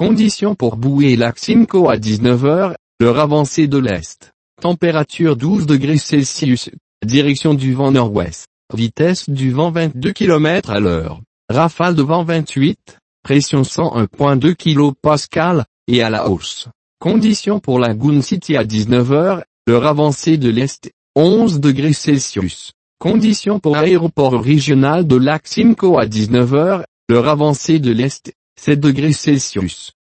Conditions pour Boué Lac Simcoe à 19h, l'heure avancée de l'Est. Température 12 degrés Celsius. Direction du vent nord-ouest. Vitesse du vent 22 km à l'heure. Rafale de vent 28. Pression 101.2 kPa, et à la hausse. Conditions pour Lagoon City à 19h, l'heure avancée de l'Est. 11 degrés Celsius. Conditions pour Aéroport régional de Lac Simcoe à 19h, l'heure avancée de l'Est. 7 degrés Celsius.